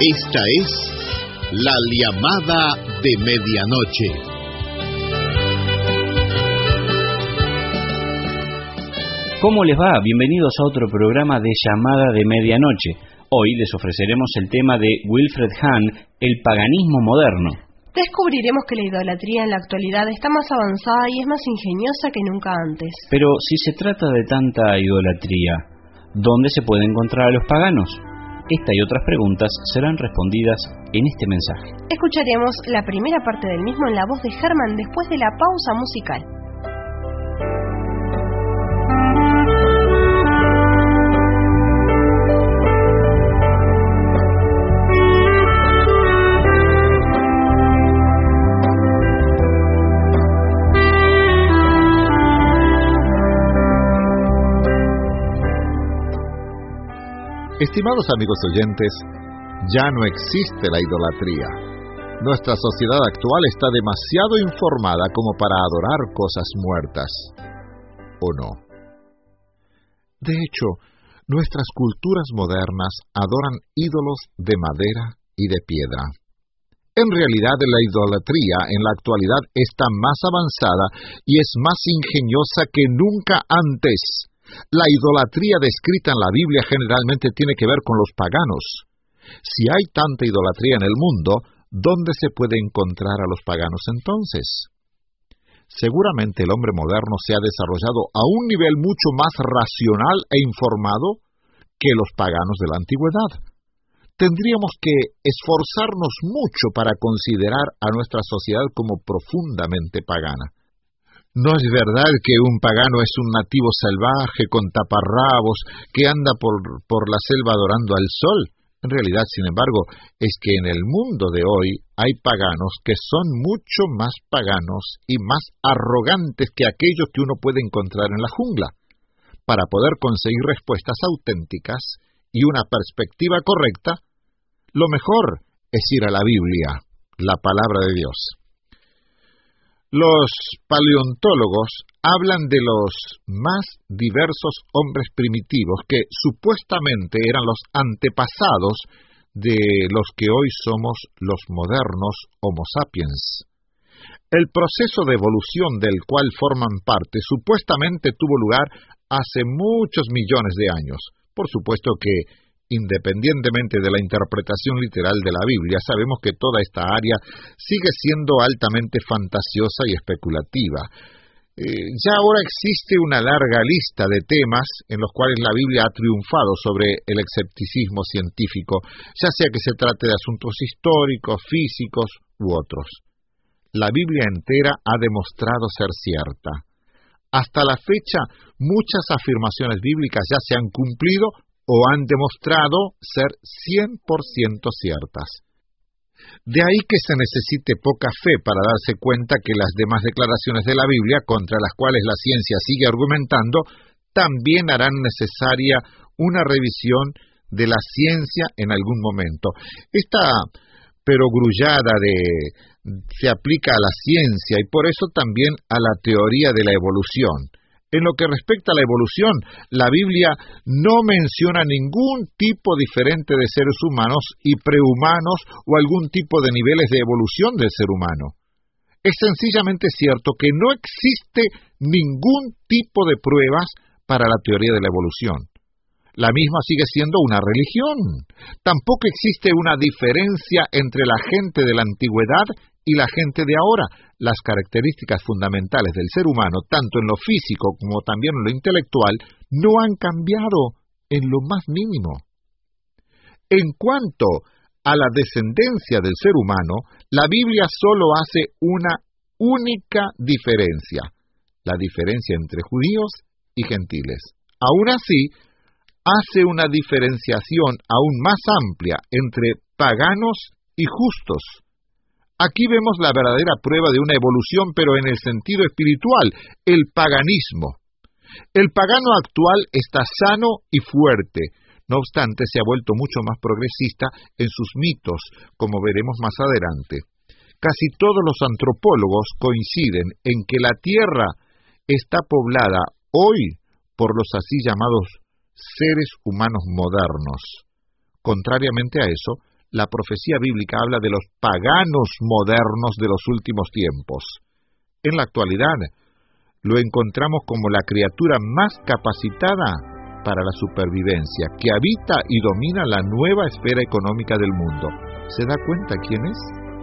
Esta es La Llamada de Medianoche. ¿Cómo les va? Bienvenidos a otro programa de Llamada de Medianoche. Hoy les ofreceremos el tema de Wilfred Hahn, el paganismo moderno. Descubriremos que la idolatría en la actualidad está más avanzada y es más ingeniosa que nunca antes. Pero si se trata de tanta idolatría, ¿dónde se puede encontrar a los paganos? Esta y otras preguntas serán respondidas en este mensaje. Escucharemos la primera parte del mismo en la voz de Germán después de la pausa musical. Estimados amigos oyentes, ya no existe la idolatría. Nuestra sociedad actual está demasiado informada como para adorar cosas muertas. ¿O no? De hecho, nuestras culturas modernas adoran ídolos de madera y de piedra. En realidad, la idolatría en la actualidad está más avanzada y es más ingeniosa que nunca antes. La idolatría descrita en la Biblia generalmente tiene que ver con los paganos. Si hay tanta idolatría en el mundo, ¿dónde se puede encontrar a los paganos entonces? Seguramente el hombre moderno se ha desarrollado a un nivel mucho más racional e informado que los paganos de la antigüedad. Tendríamos que esforzarnos mucho para considerar a nuestra sociedad como profundamente pagana. No es verdad que un pagano es un nativo salvaje con taparrabos que anda por la selva adorando al sol. En realidad, sin embargo, es que en el mundo de hoy hay paganos que son mucho más paganos y más arrogantes que aquellos que uno puede encontrar en la jungla. Para poder conseguir respuestas auténticas y una perspectiva correcta, lo mejor es ir a la Biblia, la palabra de Dios. Los paleontólogos hablan de los más diversos hombres primitivos que supuestamente eran los antepasados de los que hoy somos los modernos Homo sapiens. El proceso de evolución del cual forman parte supuestamente tuvo lugar hace muchos millones de años. Por supuesto que independientemente de la interpretación literal de la Biblia, sabemos que toda esta área sigue siendo altamente fantasiosa y especulativa. Ya ahora existe una larga lista de temas en los cuales la Biblia ha triunfado sobre el escepticismo científico, ya sea que se trate de asuntos históricos, físicos u otros. La Biblia entera ha demostrado ser cierta. Hasta la fecha, muchas afirmaciones bíblicas ya se han cumplido o han demostrado ser 100% ciertas. De ahí que se necesite poca fe para darse cuenta que las demás declaraciones de la Biblia, contra las cuales la ciencia sigue argumentando, también harán necesaria una revisión de la ciencia en algún momento. Esta perogrullada se aplica a la ciencia y por eso también a la teoría de la evolución. En lo que respecta a la evolución, la Biblia no menciona ningún tipo diferente de seres humanos y prehumanos o algún tipo de niveles de evolución del ser humano. Es sencillamente cierto que no existe ningún tipo de pruebas para la teoría de la evolución. La misma sigue siendo una religión. Tampoco existe una diferencia entre la gente de la antigüedad y la gente de ahora. Las características fundamentales del ser humano, tanto en lo físico como también en lo intelectual, no han cambiado en lo más mínimo. En cuanto a la descendencia del ser humano, la Biblia solo hace una única diferencia, la diferencia entre judíos y gentiles. Aún así, hace una diferenciación aún más amplia entre paganos y justos. Aquí vemos la verdadera prueba de una evolución, pero en el sentido espiritual, el paganismo. El pagano actual está sano y fuerte, no obstante se ha vuelto mucho más progresista en sus mitos, como veremos más adelante. Casi todos los antropólogos coinciden en que la Tierra está poblada hoy por los así llamados seres humanos modernos. Contrariamente a eso, la profecía bíblica habla de los paganos modernos de los últimos tiempos. En la actualidad, lo encontramos como la criatura más capacitada para la supervivencia, que habita y domina la nueva esfera económica del mundo. ¿Se da cuenta quién es?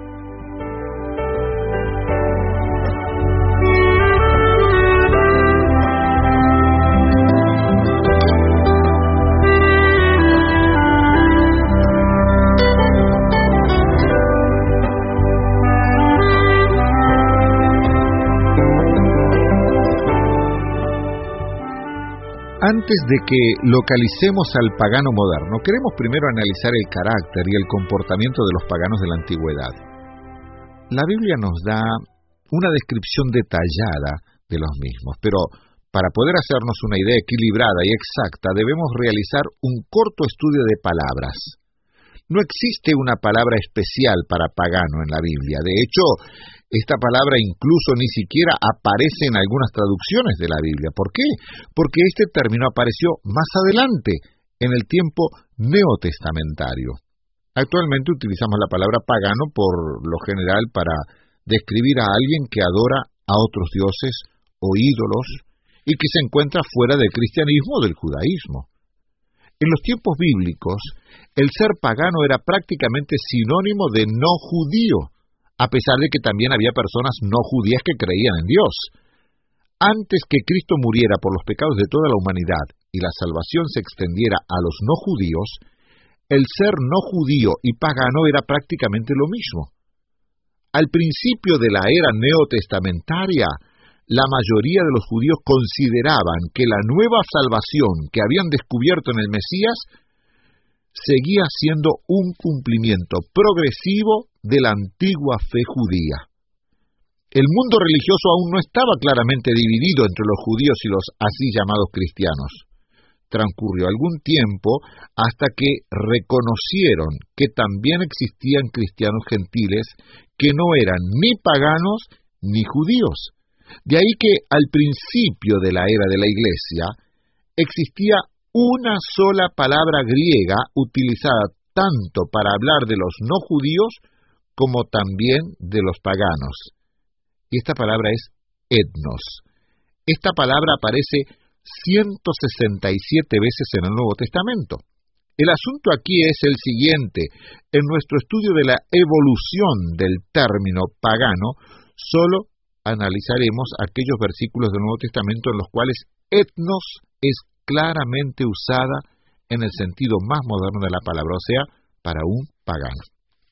Antes de que localicemos al pagano moderno, queremos primero analizar el carácter y el comportamiento de los paganos de la antigüedad. La Biblia nos da una descripción detallada de los mismos, pero para poder hacernos una idea equilibrada y exacta debemos realizar un corto estudio de palabras. No existe una palabra especial para pagano en la Biblia. De hecho, esta palabra incluso ni siquiera aparece en algunas traducciones de la Biblia. ¿Por qué? Porque este término apareció más adelante, en el tiempo neotestamentario. Actualmente utilizamos la palabra pagano por lo general para describir a alguien que adora a otros dioses o ídolos y que se encuentra fuera del cristianismo o del judaísmo. En los tiempos bíblicos, el ser pagano era prácticamente sinónimo de no judío, a pesar de que también había personas no judías que creían en Dios. Antes que Cristo muriera por los pecados de toda la humanidad y la salvación se extendiera a los no judíos, el ser no judío y pagano era prácticamente lo mismo. Al principio de la era neotestamentaria, la mayoría de los judíos consideraban que la nueva salvación que habían descubierto en el Mesías seguía siendo un cumplimiento progresivo de la antigua fe judía. El mundo religioso aún no estaba claramente dividido entre los judíos y los así llamados cristianos. Transcurrió algún tiempo hasta que reconocieron que también existían cristianos gentiles que no eran ni paganos ni judíos. De ahí que al principio de la era de la Iglesia existía una sola palabra griega utilizada tanto para hablar de los no judíos como también de los paganos. Y esta palabra es etnos. Esta palabra aparece 167 veces en el Nuevo Testamento. El asunto aquí es el siguiente. En nuestro estudio de la evolución del término pagano, solo analizaremos aquellos versículos del Nuevo Testamento en los cuales etnos es claramente usada en el sentido más moderno de la palabra, o sea, para un pagano.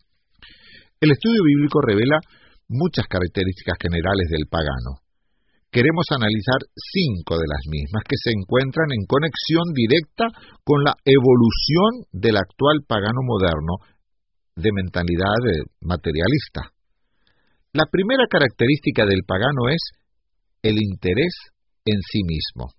El estudio bíblico revela muchas características generales del pagano. Queremos analizar 5 de las mismas que se encuentran en conexión directa con la evolución del actual pagano moderno de mentalidad materialista. La primera característica del pagano es el interés en sí mismo.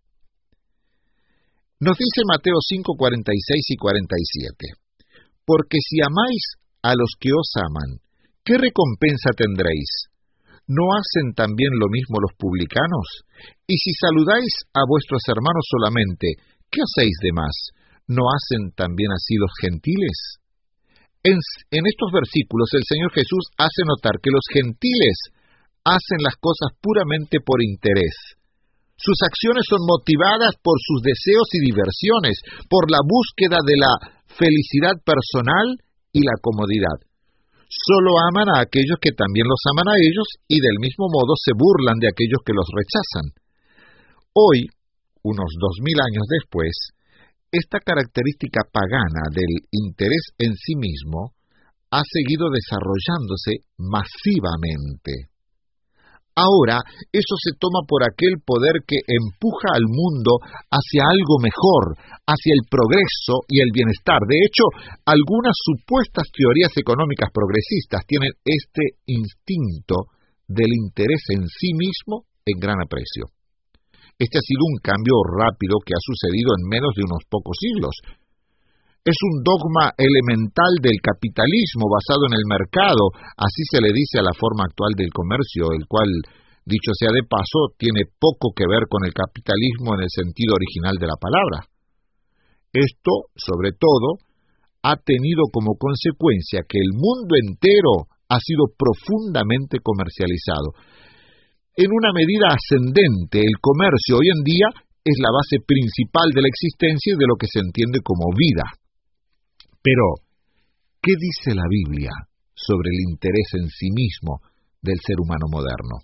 Nos dice Mateo 5, 46 y 47, «Porque si amáis a los que os aman, ¿qué recompensa tendréis? ¿No hacen también lo mismo los publicanos? Y si saludáis a vuestros hermanos solamente, ¿qué hacéis de más? ¿No hacen también así los gentiles?» En estos versículos el Señor Jesús hace notar que los gentiles hacen las cosas puramente por interés. Sus acciones son motivadas por sus deseos y diversiones, por la búsqueda de la felicidad personal y la comodidad. Solo aman a aquellos que también los aman a ellos y del mismo modo se burlan de aquellos que los rechazan. Hoy, unos 2000 años después, esta característica pagana del interés en sí mismo ha seguido desarrollándose masivamente. Ahora, eso se toma por aquel poder que empuja al mundo hacia algo mejor, hacia el progreso y el bienestar. De hecho, algunas supuestas teorías económicas progresistas tienen este instinto del interés en sí mismo en gran aprecio. Este ha sido un cambio rápido que ha sucedido en menos de unos pocos siglos. Es un dogma elemental del capitalismo basado en el mercado, así se le dice a la forma actual del comercio, el cual, dicho sea de paso, tiene poco que ver con el capitalismo en el sentido original de la palabra. Esto, sobre todo, ha tenido como consecuencia que el mundo entero ha sido profundamente comercializado. En una medida ascendente, el comercio hoy en día es la base principal de la existencia y de lo que se entiende como vida. Pero, ¿qué dice la Biblia sobre el interés en sí mismo del ser humano moderno?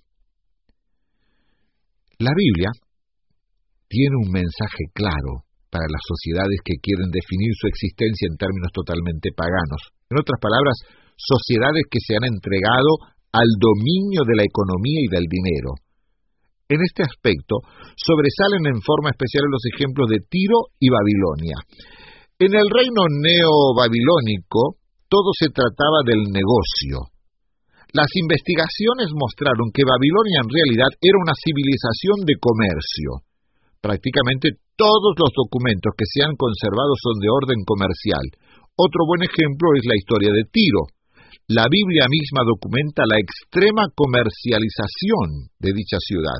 La Biblia tiene un mensaje claro para las sociedades que quieren definir su existencia en términos totalmente paganos. En otras palabras, sociedades que se han entregado al dominio de la economía y del dinero. En este aspecto, sobresalen en forma especial los ejemplos de Tiro y Babilonia. En el reino neo-babilónico, todo se trataba del negocio. Las investigaciones mostraron que Babilonia en realidad era una civilización de comercio. Prácticamente todos los documentos que se han conservado son de orden comercial. Otro buen ejemplo es la historia de Tiro. La Biblia misma documenta la extrema comercialización de dicha ciudad.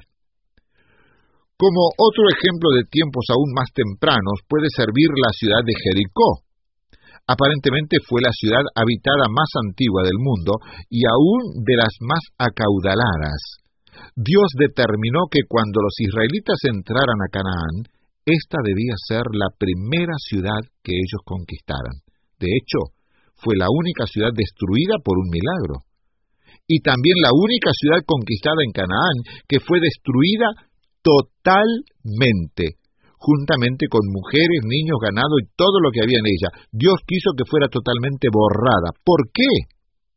Como otro ejemplo de tiempos aún más tempranos puede servir la ciudad de Jericó. Aparentemente fue la ciudad habitada más antigua del mundo y aún de las más acaudaladas. Dios determinó que cuando los israelitas entraran a Canaán, esta debía ser la primera ciudad que ellos conquistaran. De hecho, fue la única ciudad destruida por un milagro. Y también la única ciudad conquistada en Canaán que fue destruida totalmente, juntamente con mujeres, niños, ganado y todo lo que había en ella. Dios quiso que fuera totalmente borrada. ¿Por qué?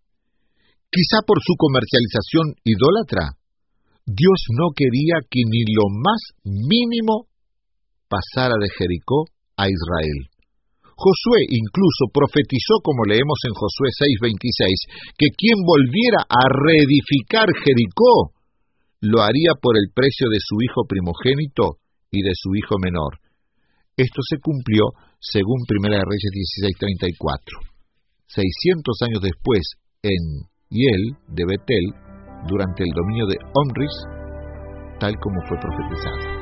Quizá por su comercialización idólatra. Dios no quería que ni lo más mínimo pasara de Jericó a Israel. Josué incluso profetizó, como leemos en Josué 6:26, que quien volviera a reedificar Jericó lo haría por el precio de su hijo primogénito y de su hijo menor. Esto se cumplió según Primera de Reyes 16:34. 600 años después, en Hiel de Betel, durante el dominio de Omris, tal como fue profetizado.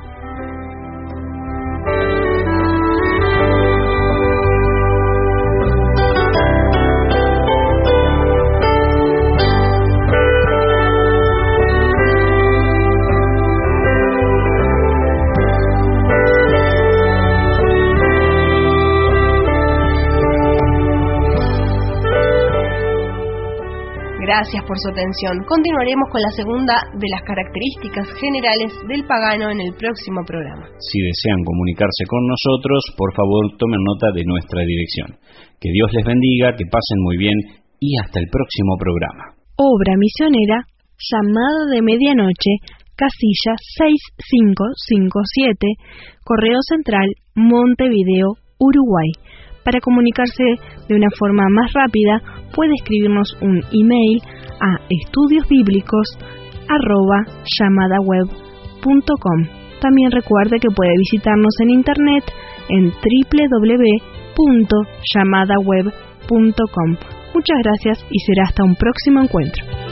Gracias por su atención. Continuaremos con la segunda de las características generales del pagano en el próximo programa. Si desean comunicarse con nosotros, por favor tomen nota de nuestra dirección. Que Dios les bendiga, que pasen muy bien y hasta el próximo programa. Obra misionera, Llamada de Medianoche, casilla 6557, Correo Central, Montevideo, Uruguay. Para comunicarse de una forma más rápida, puede escribirnos un email a estudiosbiblicos@llamadaweb.com. También recuerde que puede visitarnos en internet en www.llamadaweb.com. Muchas gracias y será hasta un próximo encuentro.